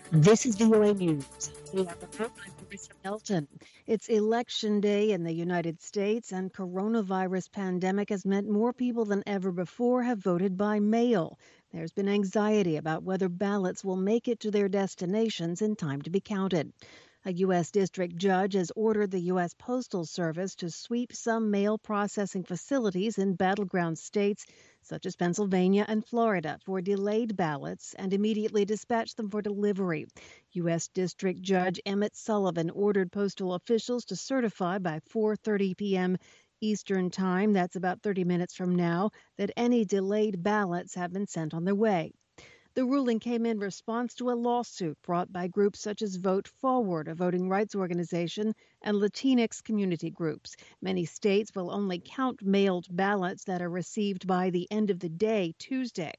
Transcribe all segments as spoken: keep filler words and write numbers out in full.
This is V O A News. We have a I'm Marissa Melton. It's election day in the United States, and coronavirus pandemic has meant more people than ever before have voted by mail. There's been anxiety about whether ballots will make it to their destinations in time to be counted. A U S district judge has ordered the U S Postal Service to sweep some mail processing facilities in battleground states such as Pennsylvania and Florida for delayed ballots and immediately dispatch them for delivery. U S District Judge Emmett Sullivan ordered postal officials to certify by four thirty p.m. Eastern Time, that's about thirty minutes from now, that any delayed ballots have been sent on their way. The ruling came in response to a lawsuit brought by groups such as Vote Forward, a voting rights organization, and Latinx community groups. Many states will only count mailed ballots that are received by the end of the day, Tuesday.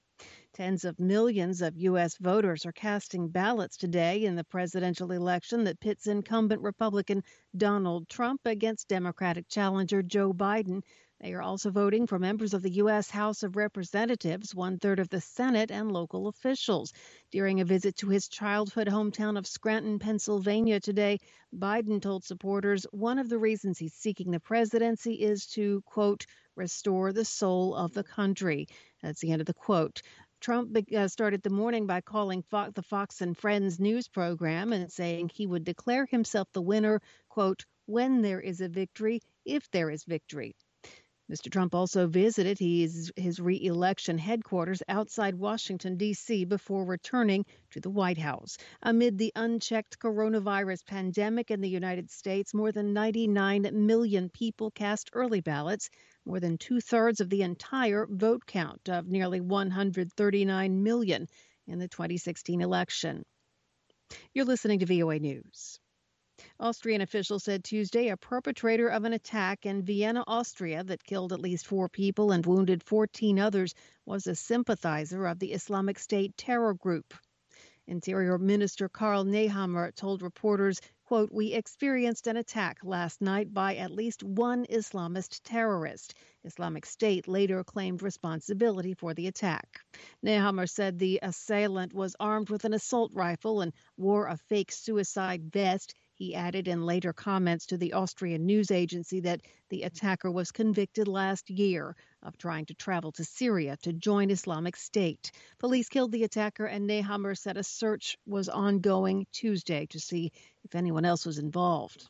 Tens of millions of U S voters are casting ballots today in the presidential election that pits incumbent Republican Donald Trump against Democratic challenger Joe Biden. They are also voting for members of the U S House of Representatives, one-third of the Senate, and local officials. During a visit to his childhood hometown of Scranton, Pennsylvania today, Biden told supporters one of the reasons he's seeking the presidency is to, quote, restore the soul of the country. That's the end of the quote. Trump uh, started the morning by calling Fox, the Fox and Friends news program and saying he would declare himself the winner, quote, when there is a victory, if there is victory. Mister Trump also visited his, his re-election headquarters outside Washington, D C before returning to the White House. Amid the unchecked coronavirus pandemic in the United States, more than ninety-nine million people cast early ballots, more than two-thirds of the entire vote count of nearly one hundred thirty-nine million in the twenty sixteen election. You're listening to V O A News. Austrian officials said Tuesday a perpetrator of an attack in Vienna, Austria, that killed at least four people and wounded fourteen others was a sympathizer of the Islamic State terror group. Interior Minister Karl Nehammer told reporters, quote, we experienced an attack last night by at least one Islamist terrorist. Islamic State later claimed responsibility for the attack. Nehammer said the assailant was armed with an assault rifle and wore a fake suicide vest. He added in later comments to the Austrian news agency that the attacker was convicted last year of trying to travel to Syria to join Islamic State. Police killed the attacker, and Nehammer said a search was ongoing Tuesday to see if anyone else was involved.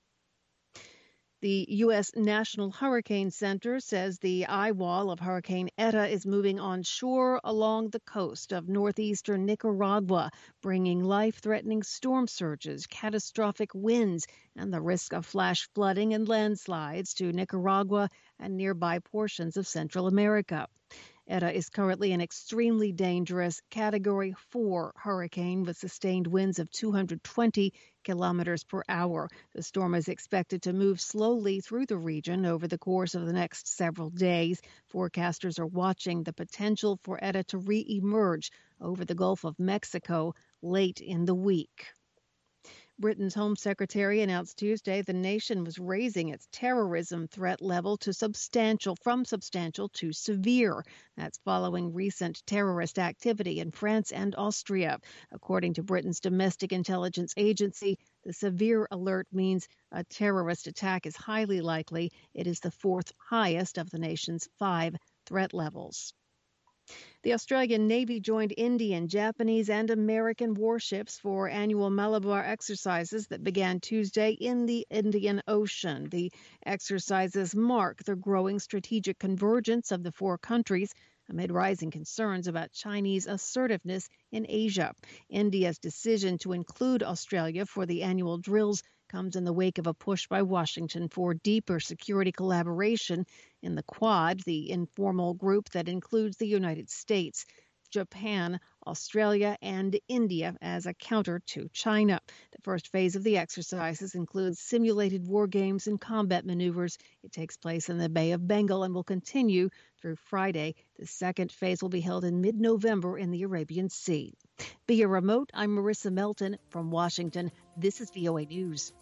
The U S National Hurricane Center says the eye wall of Hurricane Eta is moving onshore along the coast of northeastern Nicaragua, bringing life-threatening storm surges, catastrophic winds, and the risk of flash flooding and landslides to Nicaragua and nearby portions of Central America. Eta is currently an extremely dangerous Category four hurricane with sustained winds of two hundred twenty kilometers per hour. The storm is expected to move slowly through the region over the course of the next several days. Forecasters are watching the potential for Eta to re-emerge over the Gulf of Mexico late in the week. Britain's Home Secretary announced Tuesday the nation was raising its terrorism threat level to substantial, from substantial to severe. That's following recent terrorist activity in France and Austria. According to Britain's domestic intelligence agency, the severe alert means a terrorist attack is highly likely. It is the fourth highest of the nation's five threat levels. The Australian Navy joined Indian, Japanese, and American warships for annual Malabar exercises that began Tuesday in the Indian Ocean. The exercises mark the growing strategic convergence of the four countries amid rising concerns about Chinese assertiveness in Asia. India's decision to include Australia for the annual drills comes in the wake of a push by Washington for deeper security collaboration in the Quad, the informal group that includes the United States, Japan, Australia, and India as a counter to China. The first phase of the exercises includes simulated war games and combat maneuvers. It takes place in the Bay of Bengal and will continue through Friday. The second phase will be held in mid-November in the Arabian Sea. Via remote, I'm Marissa Melton from Washington. This is V O A News.